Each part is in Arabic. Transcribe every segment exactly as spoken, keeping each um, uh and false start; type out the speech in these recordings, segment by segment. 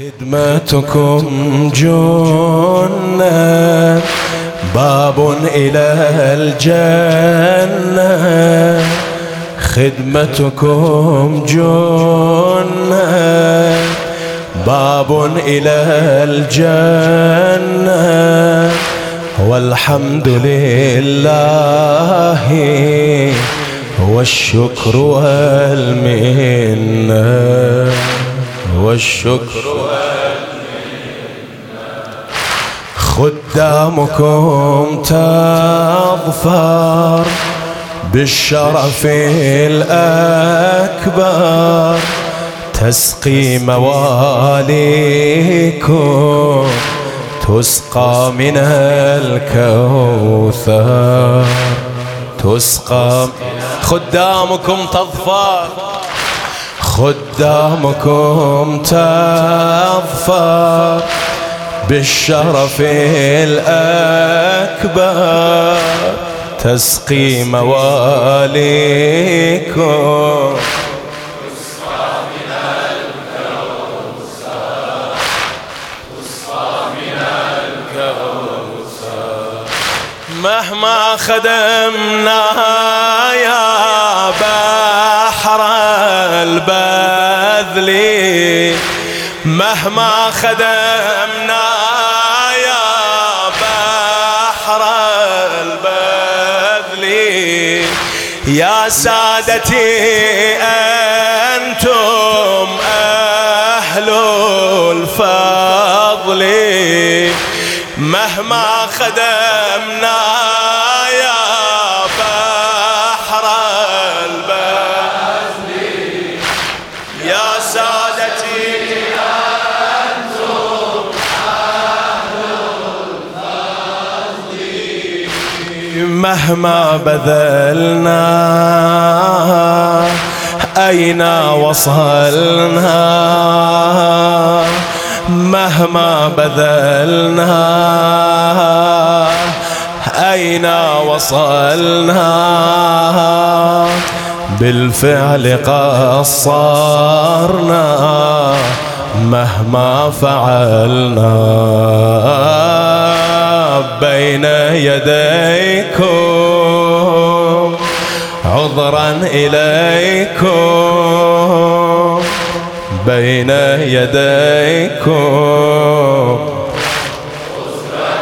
خدمتكم جنة باب إلى الجنة، خدمتكم جنة باب إلى الجنة، والحمد لله والشكر والمنة، والشكر والمنة. خدامكم تظفر بالشرف الأكبر، تسقي مواليكم تسقى من الكوثر، تسقى. خدامكم تظفر، خدامكم تظفر بالشرف الأكبر، تسقي مواليكم تسقى من الكوثر، تسقى من الكوثر. مهما خدمنا يا بحر البذل، مهما خدمنا يا بحر البذل، يا سادتي أنتم أهل الفضل، مهما خدمنا يا بحر البذل، يا سادتي أنتم أهل الفضل، مهما بذلنا أين وصلنا، مهما بذلنا أين وصلنا، بالفعل قصرنا مهما فعلنا، بين يديكم عذرا إليكم، بين يديكم عذرا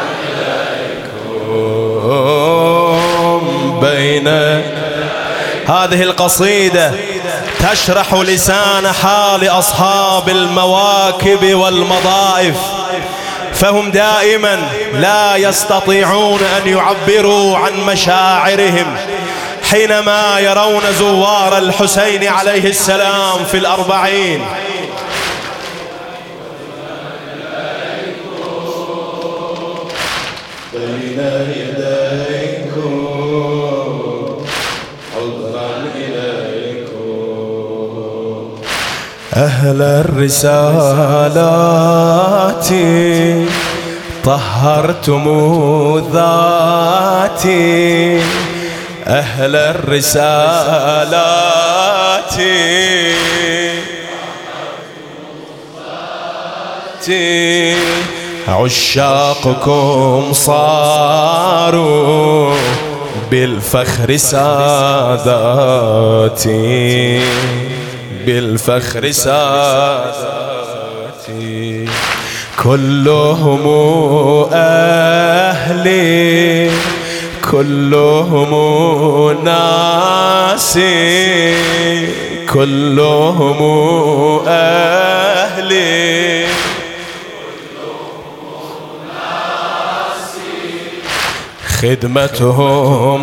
إليكم، بين. هذه القصيدة تشرح لسان حال أصحاب المواكب والمضائف، فهم دائما لا يستطيعون أن يعبروا عن مشاعرهم حينما يرون زوار الحسين عليه السلام في الأربعين. بين يديكم عذرا إليكم، أهل الرسالات طهرتم ذاتي، أهل الرسالات عشاقكم صاروا بالفخر ساداتي، بالفخر ساداتي، كلهم أهلي كلهم ناسي، كلهم أهلي خدمتهم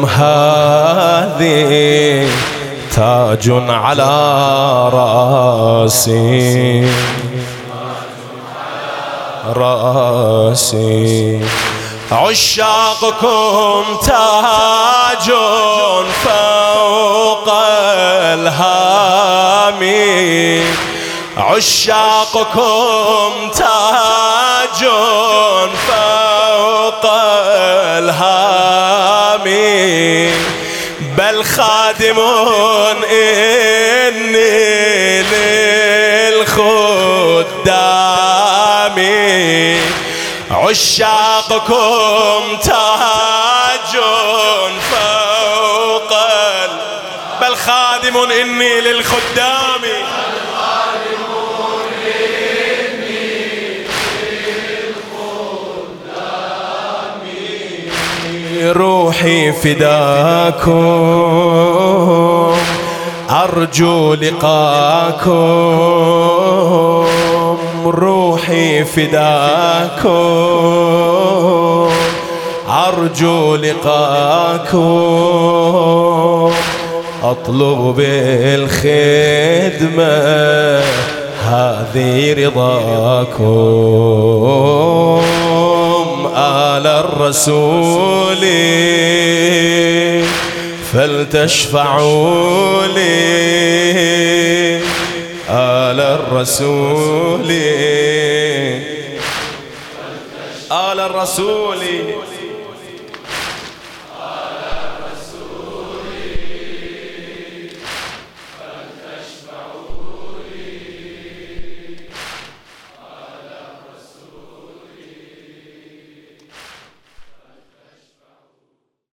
هذه تاج على راسي، راسي. عشاقكم تاج فوق الهامي، عشاقكم تاج فوق الهامي، بل خادم إني للخدام عشاقكم تاج فوق ال... بل خادم إني للخدام روحي فداكم أرجو لقاكم روحي فداكم أرجو لقاكم أطلب بالخدمة هذه رضاكم آل الرسول فلتشفعوا لي آل الرسول آل الرسول